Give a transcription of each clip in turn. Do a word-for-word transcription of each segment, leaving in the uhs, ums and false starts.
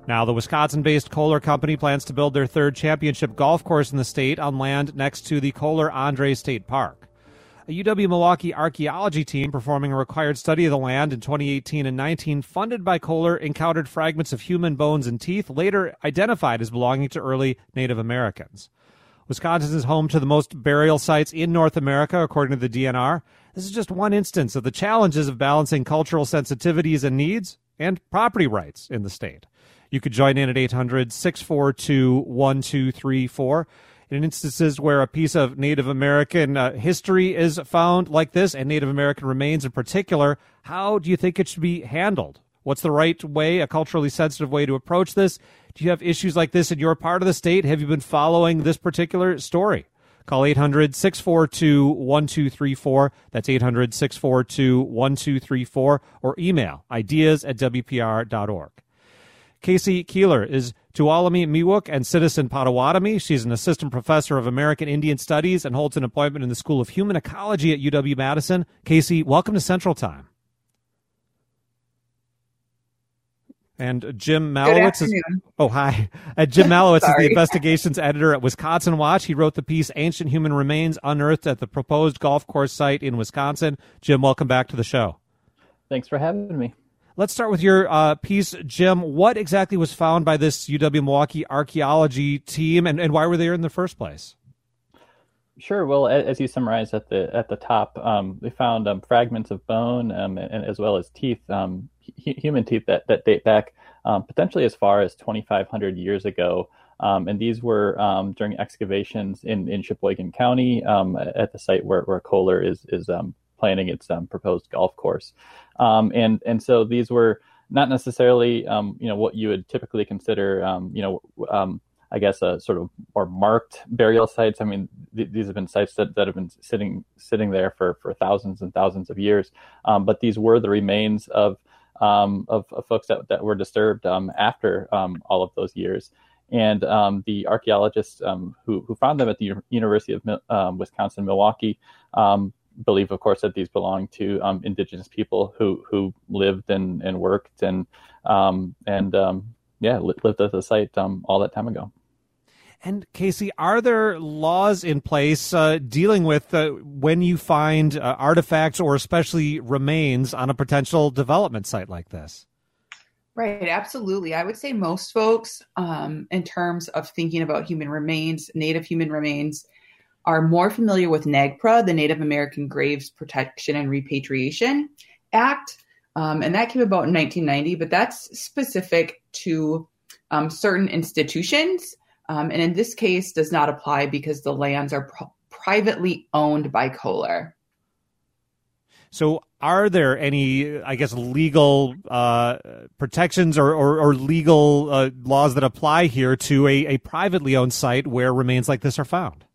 Now, the Wisconsin-based Kohler Company plans to build their third championship golf course in the state on land next to the Kohler-Andre State Park. A U W-Milwaukee archaeology team performing a required study of the land in twenty eighteen and nineteen, funded by Kohler, encountered fragments of human bones and teeth, later identified as belonging to early Native Americans. Wisconsin is home to the most burial sites in North America, according to the D N R. This is just one instance of the challenges of balancing cultural sensitivities and needs and property rights in the state. You could join in at eight hundred, six four two, one two three four. In instances where a piece of Native American uh, history is found like this, and Native American remains in particular, how do you think it should be handled? What's the right way, a culturally sensitive way to approach this? Do you have issues like this in your part of the state? Have you been following this particular story? Call eight hundred, six four two, one two three four. That's eight hundred, six four two, one two three four. Or email ideas at w p r dot org. Casey Keeler is Tuolumne Miwok and Citizen Potawatomi. She's an assistant professor of American Indian Studies and holds an appointment in the School of Human Ecology at U W-Madison. Casey, welcome to Central Time. And Jim Malowitz is oh hi. And Jim Malowitz is the investigations editor at Wisconsin Watch. He wrote the piece "Ancient Human Remains Unearthed at the Proposed Golf Course Site in Wisconsin." Jim, welcome back to the show. Thanks for having me. Let's start with your uh, piece, Jim. What exactly was found by this U W-Milwaukee archaeology team, and, and why were they there in the first place? Sure. Well, as you summarized at the at the top, um, they found um, fragments of bone um, and, as well as teeth, um, h- human teeth that, that date back um, potentially as far as twenty-five hundred years ago. Um, and these were um, during excavations in, in Sheboygan County um, at the site where, where Kohler is is um, planning its um, proposed golf course. Um, and and so these were not necessarily um, you know what you would typically consider um, you know um, I guess a sort of more marked burial sites. I mean th- these have been sites that, that have been sitting sitting there for, for thousands and thousands of years. Um, but these were the remains of um, of, of folks that, that were disturbed um, after um, all of those years. And um, the archaeologists um, who who found them at the U- University of um, Wisconsin-Milwaukee um, believe, of course, that these belong to um, indigenous people who, who lived and, and worked and um, and um, yeah lived at the site um, all that time ago. And Casey, are there laws in place uh, dealing with uh, when you find uh, artifacts or especially remains on a potential development site like this? Right, absolutely. I would say most folks, um, in terms of thinking about human remains, Native human remains, are more familiar with NAGPRA, the Native American Graves Protection and Repatriation Act. Um, and that came about in nineteen ninety, but that's specific to um, certain institutions. Um, and in this case, does not apply because the lands are pr- privately owned by Kohler. So are there any, I guess, legal uh, protections or, or, or legal uh, laws that apply here to a, a privately owned site where remains like this are found?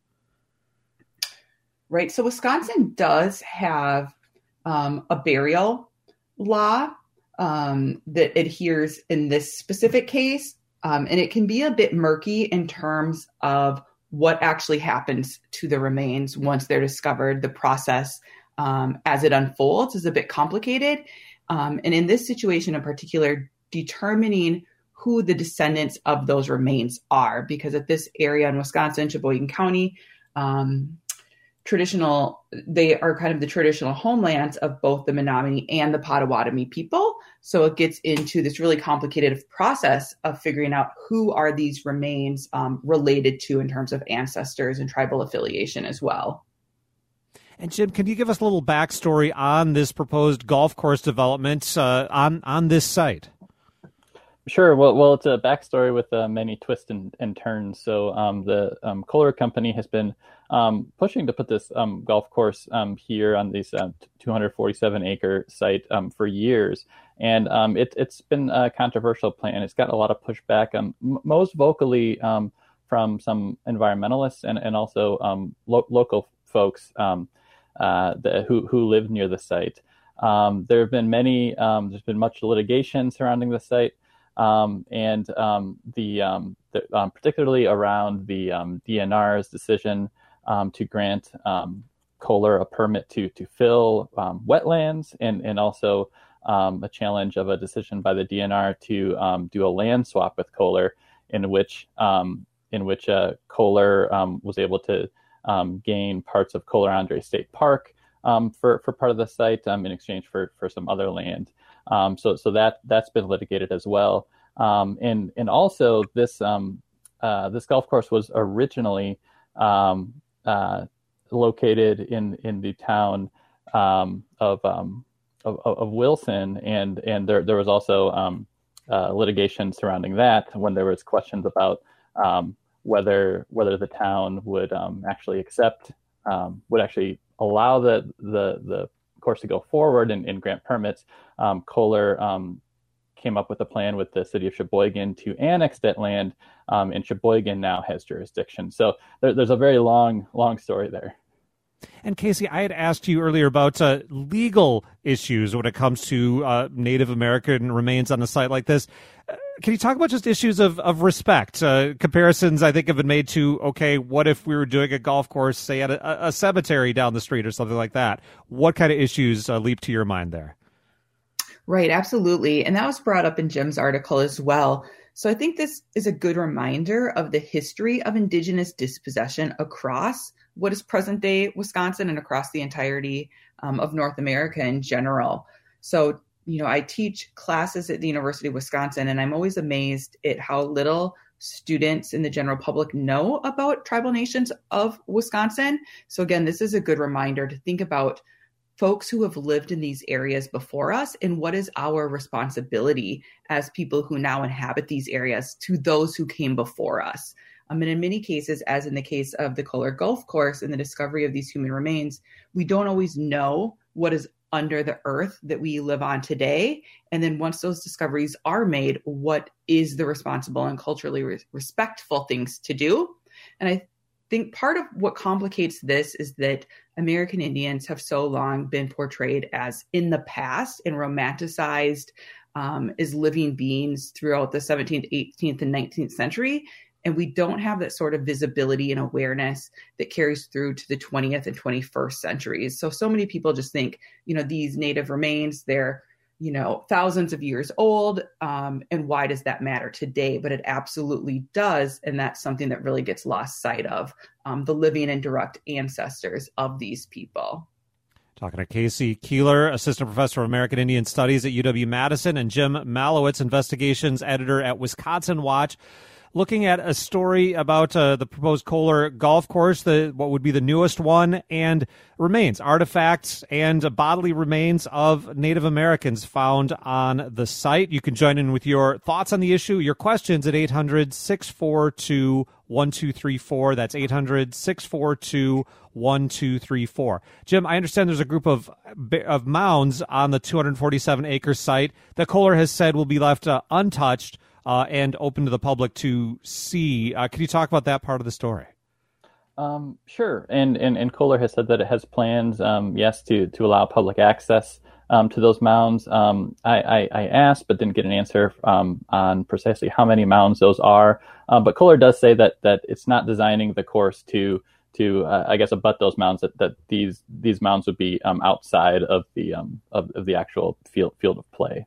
Right. So Wisconsin does have um, a burial law um, that adheres in this specific case. Um, and it can be a bit murky in terms of what actually happens to the remains once they're discovered. The process um, as it unfolds is a bit complicated. Um, and in this situation in particular, determining who the descendants of those remains are, because at this area in Wisconsin, Sheboygan County, um, traditional, they are kind of the traditional homelands of both the Menominee and the Potawatomi people. So it gets into this really complicated process of figuring out who are these remains um, related to in terms of ancestors and tribal affiliation as well. And Jim, can you give us a little backstory on this proposed golf course development uh, on, on this site? Sure. Well, well, it's a backstory with uh, many twists and, and turns. So um, the um, Kohler Company has been um, pushing to put this um, golf course um, here on this uh, two hundred forty-seven acre site um, for years. And um, it, it's been a controversial plan. It's got a lot of pushback, um, m- most vocally um, from some environmentalists and, and also um, lo- local folks um, uh, the, who, who live near the site. Um, there have been many, um, there's been much litigation surrounding the site. Um, and um, the, um, the um, particularly around the um, D N R's decision um, to grant um, Kohler a permit to to fill um, wetlands and and also um, a challenge of a decision by the D N R to um, do a land swap with Kohler, in which um, in which uh, Kohler um, was able to um, gain parts of Kohler Andrae State Park um, for for part of the site um, in exchange for for some other land. Um, so so that that's been litigated as well. Um, and and also this um, uh, this golf course was originally um, uh, located in in the town um, of, um, of of Wilson, and and there there was also um, uh, litigation surrounding that when there was questions about um, whether whether the town would um, actually accept um, would actually allow the the the course to go forward and, and grant permits. Um, Kohler um, came up with a plan with the city of Sheboygan to annex that land, um, and Sheboygan now has jurisdiction. So there, there's a very long, long story there. And Casey, I had asked you earlier about uh, legal issues when it comes to uh, Native American remains on a site like this. Uh, can you talk about just issues of, of respect? Uh, comparisons, I think, have been made to, okay, what if we were doing a golf course, say, at a, a cemetery down the street or something like that? What kind of issues uh, leap to your mind there? Right, absolutely. And that was brought up in Jim's article as well. So I think this is a good reminder of the history of Indigenous dispossession across what is present day Wisconsin and across the entirety um, of North America in general. So, you know, I teach classes at the University of Wisconsin, and I'm always amazed at how little students in the general public know about tribal nations of Wisconsin. So again, this is a good reminder to think about folks who have lived in these areas before us and what is our responsibility as people who now inhabit these areas to those who came before us. Um, and in many cases, as in the case of the Kohler Golf Course and the discovery of these human remains, we don't always know what is under the earth that we live on today. And then once those discoveries are made, what is the responsible and culturally re- respectful things to do? And I think part of what complicates this is that American Indians have so long been portrayed as in the past and romanticized um, as living beings throughout the seventeenth, eighteenth, and nineteenth century. And we don't have that sort of visibility and awareness that carries through to the twentieth and twenty-first centuries. So, so many people just think, you know, these native remains, they're, you know, thousands of years old. Um, and why does that matter today? But it absolutely does. And that's something that really gets lost sight of, um, the living and direct ancestors of these people. Talking to Casey Keeler, Assistant Professor of American Indian Studies at U W-Madison, and Jim Malowitz, Investigations Editor at Wisconsin Watch, looking at a story about uh, the proposed Kohler Golf Course, the what would be the newest one, and remains, artifacts, and bodily remains of Native Americans found on the site. You can join in with your thoughts on the issue, your questions at eight hundred, six four two, one two three four. That's eight hundred, six four two, one two three four. Jim, I understand there's a group of of mounds on the two hundred forty-seven acre site that Kohler has said will be left uh, untouched Uh, and open to the public to see. Uh, can you talk about that part of the story? Um, sure. And, and and Kohler has said that it has plans, um, yes, to to allow public access um, to those mounds. Um, I, I, I asked, but didn't get an answer um, on precisely how many mounds those are. Um, but Kohler does say that that it's not designing the course to to uh, I guess abut those mounds. That, that these these mounds would be um, outside of the um, of, of the actual field field of play.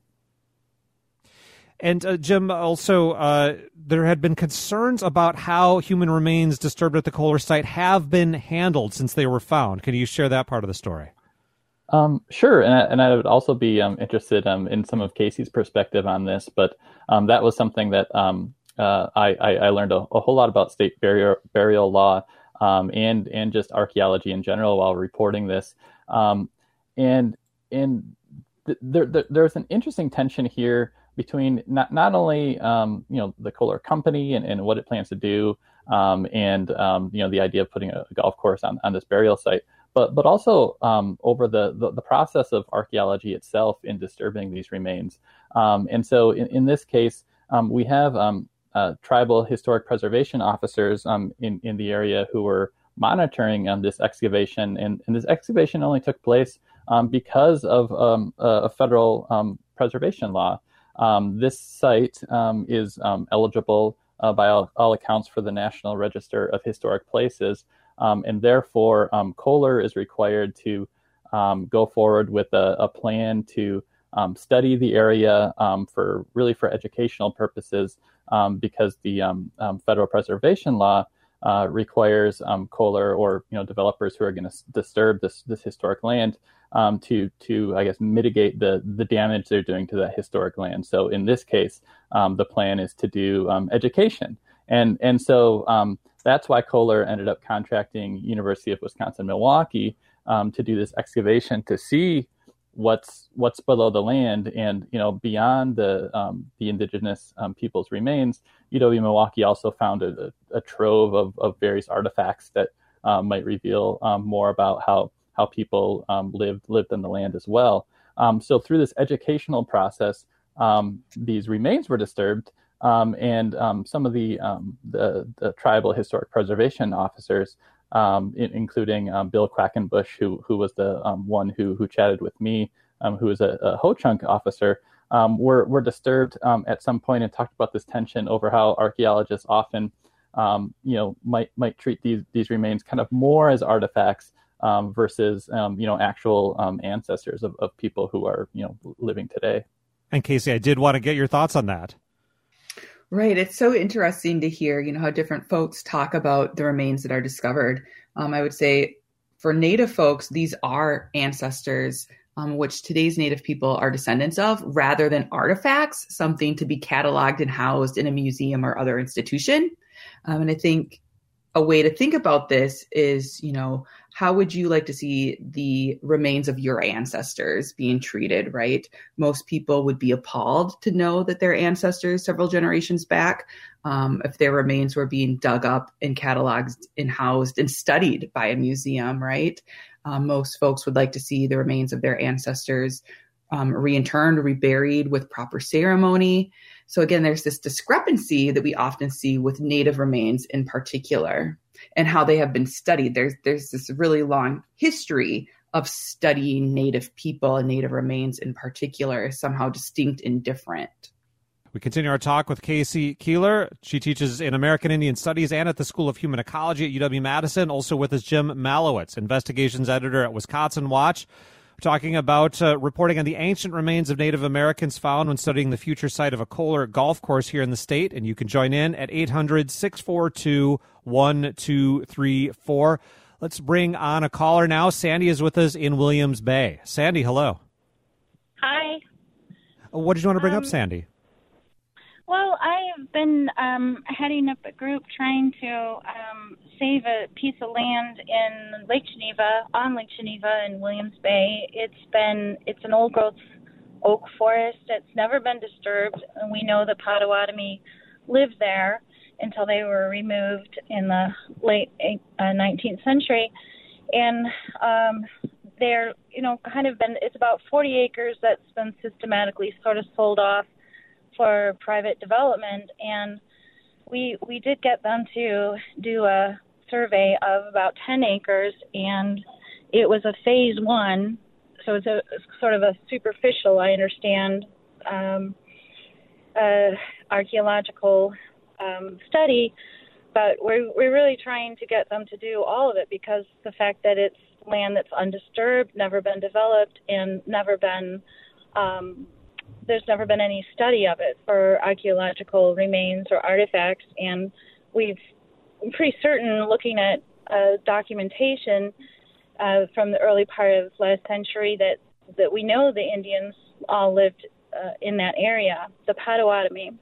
And uh, Jim, also, uh, there had been concerns about how human remains disturbed at the Kohler site have been handled since they were found. Can you share that part of the story? Um, sure, and I, and I would also be um, interested um, in some of Casey's perspective on this, but um, that was something that um, uh, I, I, I learned a, a whole lot about state burial, burial law um, and and just archaeology in general while reporting this. Um, and and th- there, there, there's an interesting tension here between not not only um, you know the Kohler company and, and what it plans to do, um, and um, you know the idea of putting a, a golf course on, on this burial site, but but also um, over the, the the process of archaeology itself in disturbing these remains. Um, and so in, in this case, um, we have um, uh, tribal historic preservation officers um, in in the area who were monitoring um, this excavation, and, and this excavation only took place um, because of um, a, a federal um, preservation law. Um, this site um, is um, eligible uh, by all, all accounts for the National Register of Historic Places, um, and therefore um, Kohler is required to um, go forward with a, a plan to um, study the area um, for really for educational purposes, um, because the um, um, federal preservation law uh, requires um, Kohler or you know developers who are going to s- disturb this this historic land um, to to I guess mitigate the the damage they're doing to that historic land. So in this case, um, the plan is to do um, education, and and so um, that's why Kohler ended up contracting University of Wisconsin-Milwaukee um, to do this excavation to see what's what's below the land, and you know beyond the um, the indigenous um, people's remains. U W Milwaukee also found a, a trove of, of various artifacts that um, might reveal um, more about how how people um, lived lived in the land as well. Um, so through this educational process, um, these remains were disturbed, um, and um, some of the, um, the the tribal historic preservation officers, Um, in, including um, Bill Quackenbush, who who was the um, one who who chatted with me, um, who was a, a Ho-Chunk officer, um, were were disturbed um, at some point and talked about this tension over how archaeologists often, um, you know, might might treat these these remains kind of more as artifacts um, versus um, you know actual um, ancestors of, of people who are you know living today. And Casey, I did want to get your thoughts on that. Right. It's so interesting to hear, you know, how different folks talk about the remains that are discovered. Um, I would say for Native folks, these are ancestors, um, which today's Native people are descendants of, rather than artifacts, something to be cataloged and housed in a museum or other institution. Um, and I think a way to think about this is, you know, how would you like to see the remains of your ancestors being treated, right? Most people would be appalled to know that their ancestors several generations back, um, if their remains were being dug up and cataloged and housed and studied by a museum, right? Um, most folks would like to see the remains of their ancestors um, reinterred, reburied with proper ceremony. So again, there's this discrepancy that we often see with Native remains in particular and how they have been studied. There's there's this really long history of studying Native people and Native remains in particular as somehow distinct and different. We continue our talk with Casey Keeler. She teaches in American Indian Studies and at the School of Human Ecology at U W-Madison. Also with us, Jim Malowitz, investigations editor at Wisconsin Watch. Talking about uh, reporting on the ancient remains of Native Americans found when studying the future site of a Kohler golf course here in the state. And you can join in at eight hundred, six four two, one two three four. Let's bring on a caller now. Sandy is with us in Williams Bay. Sandy, hello. Hi. What did you want to bring um, up, Sandy? Well, I've been um, heading up a group trying to um, save a piece of land in Lake Geneva, on Lake Geneva in Williams Bay. It's been, it's an old growth oak forest. It's never been disturbed, and we know the Potawatomi lived there until they were removed in the late uh, nineteenth century. And um, they're, you know, kind of been, it's about forty acres that's been systematically sort of sold off for private development, and we we did get them to do a survey of about ten acres, and it was a phase one, so it's a it's sort of a superficial, I understand, um, uh, archaeological um, study, but we're we're really trying to get them to do all of it because the fact that it's land that's undisturbed, never been developed, and never been um, there's never been any study of it for archaeological remains or artifacts, and we've I'm pretty certain looking at uh, documentation uh, from the early part of last century that, that we know the Indians all lived uh, in that area, the Potawatomi,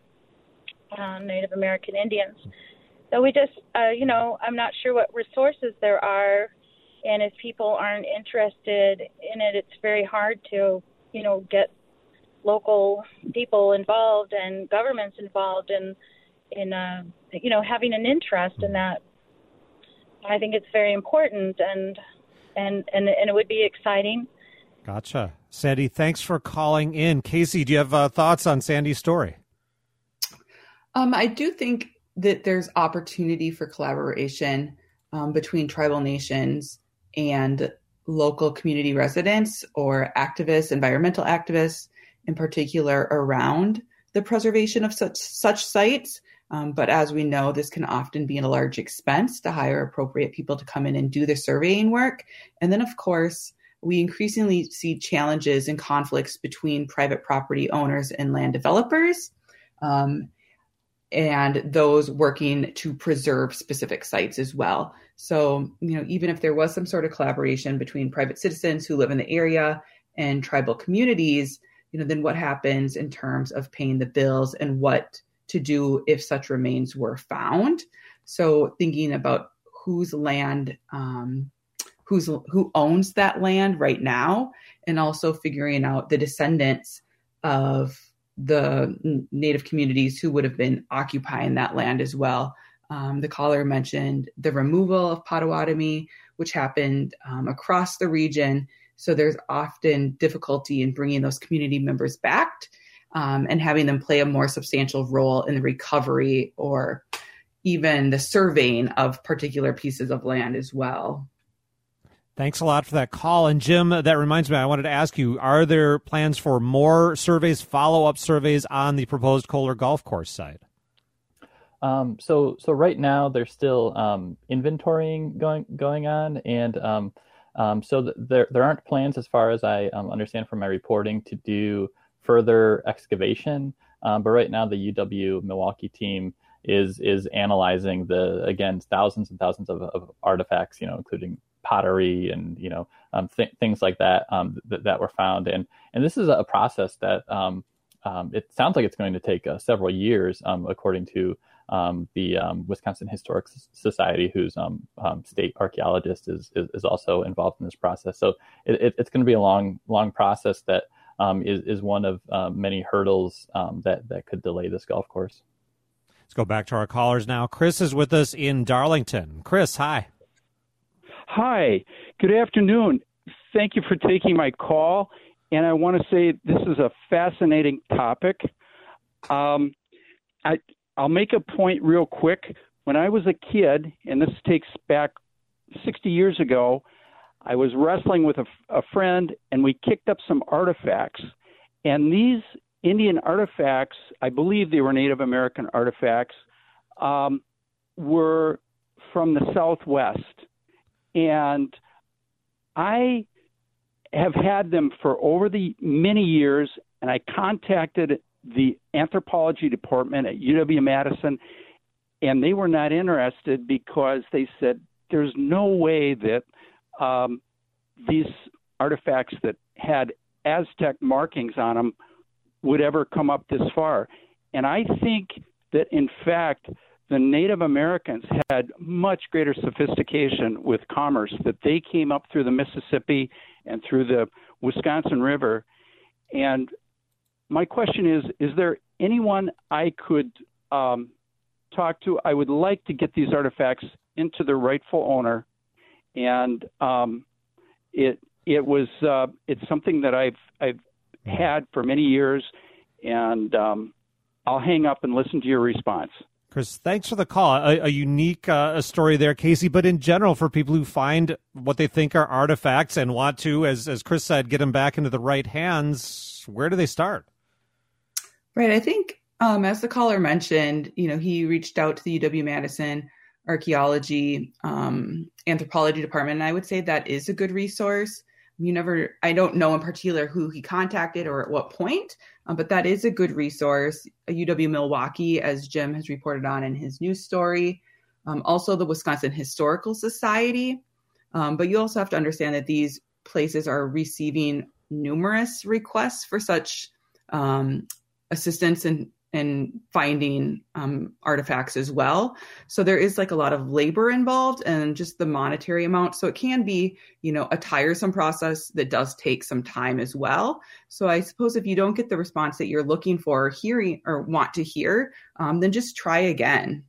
uh, Native American Indians. So we just, uh, you know, I'm not sure what resources there are, and if people aren't interested in it, it's very hard to, you know, get local people involved and governments involved in, in uh, you know, having an interest in that. I think it's very important, and and and, and it would be exciting. Gotcha. Sandy, thanks for calling in. Casey, do you have uh, thoughts on Sandy's story? Um, I do think that there's opportunity for collaboration um, between tribal nations and local community residents or activists, environmental activists, in particular around the preservation of such such sites. Um, but as we know, this can often be a large expense to hire appropriate people to come in and do the surveying work. And then, of course, we increasingly see challenges and conflicts between private property owners and land developers, um, and those working to preserve specific sites as well. So, you know, even if there was some sort of collaboration between private citizens who live in the area and tribal communities, you know, then what happens in terms of paying the bills and what to do if such remains were found? So thinking about whose land, um, who's who owns that land right now, and also figuring out the descendants of the Native communities who would have been occupying that land as well. Um, the caller mentioned the removal of Potawatomi, which happened um, across the region. So there's often difficulty in bringing those community members back um, and having them play a more substantial role in the recovery or even the surveying of particular pieces of land as well. Thanks a lot for that call. And Jim, that reminds me, I wanted to ask you, are there plans for more surveys, follow-up surveys on the proposed Kohler Golf Course site? Um, so, so right now there's still um, inventorying going going on, and um, um, so th- there there aren't plans, as far as I um, understand from my reporting, to do further excavation. Um, but right now, the U W Milwaukee team is is analyzing the again thousands and thousands of, of artifacts, you know, including pottery and you know um, th- things like that um, th- that were found, and and this is a process that um, um, it sounds like it's going to take uh, several years, um, according to um, the um, Wisconsin Historic Society, whose um, um, state archaeologist is, is is also involved in this process. So it, it, it's going to be a long long process that um, is is one of uh, many hurdles um, that that could delay this golf course. Let's go back to our callers now. Chris is with us in Darlington. Chris, hi. Hi, good afternoon. Thank you for taking my call. And I want to say this is a fascinating topic. Um, I, I'll make a point real quick. When I was a kid, and this takes back sixty years ago, I was wrestling with a, a friend, and we kicked up some artifacts. And these Indian artifacts, I believe they were Native American artifacts, um, were from the Southwest. And I have had them for over the many years, and I contacted the anthropology department at U W Madison, and they were not interested because they said there's no way that um, these artifacts that had Aztec markings on them would ever come up this far. And I think that, in fact, the Native Americans had much greater sophistication with commerce, that they came up through the Mississippi and through the Wisconsin River. And my question is, is there anyone I could um, talk to? I would like to get these artifacts into the rightful owner. And um, it it was uh, it's something that I've I've had for many years, and um, I'll hang up and listen to your response. Chris, thanks for the call. A, a unique uh, story there, Casey, but in general, for people who find what they think are artifacts and want to, as as Chris said, get them back into the right hands, where do they start? Right. I think, um, as the caller mentioned, you know, he reached out to the U W Madison Archaeology um, Anthropology Department, and I would say that is a good resource. You never, I don't know in particular who he contacted or at what point, um, but that is a good resource. U W Milwaukee, as Jim has reported on in his news story, um, also the Wisconsin Historical Society. Um, but you also have to understand that these places are receiving numerous requests for such um, assistance in, in finding um, artifacts as well. So there is like a lot of labor involved and just the monetary amount. So it can be, you know, a tiresome process that does take some time as well. So I suppose if you don't get the response that you're looking for, or hearing or want to hear, um, then just try again.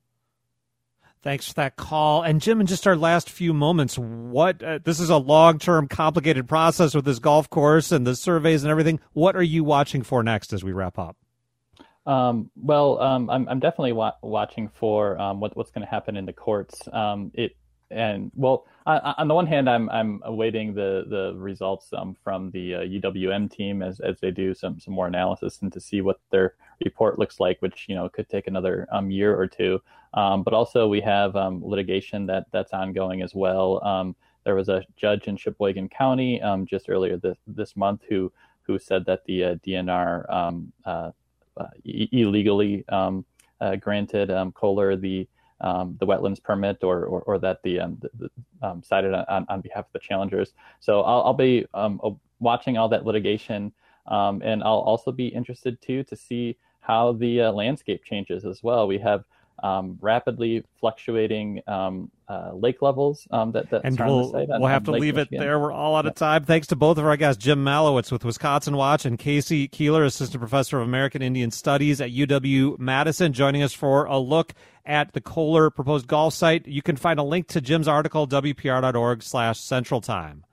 Thanks for that call. And Jim, in just our last few moments, what uh, this is a long-term, complicated process with this golf course and the surveys and everything. What are you watching for next as we wrap up? Um, well, um, I'm, I'm definitely wa- watching for um, what, what's going to happen in the courts. Um, it and well, on, on the one hand, I'm I'm awaiting the the results um, from the uh, U W M team as as they do some some more analysis and to see what their report looks like, which you know could take another um, year or two. Um, but also we have um, litigation that that's ongoing as well. Um, there was a judge in Sheboygan County um, just earlier this, this month who who said that the uh, D N R um, uh, uh, e- illegally um, uh, granted um, Kohler the um, the wetlands permit, or or, or that the, um, the, the um, cited on, on behalf of the challengers. So I'll, I'll be um, watching all that litigation, um, and I'll also be interested too to see how the uh, landscape changes as well. We have um, rapidly fluctuating um, uh, lake levels um, that, that and surround we'll, the site. On, we'll have on to Lake leave Michigan. it there. We're all out of yeah. time. Thanks to both of our guests, Jim Malowitz with Wisconsin Watch and Casey Keeler, Assistant Professor of American Indian Studies at U W Madison, joining us for a look at the Kohler proposed golf site. You can find a link to Jim's article, W P R dot org slash Central Time.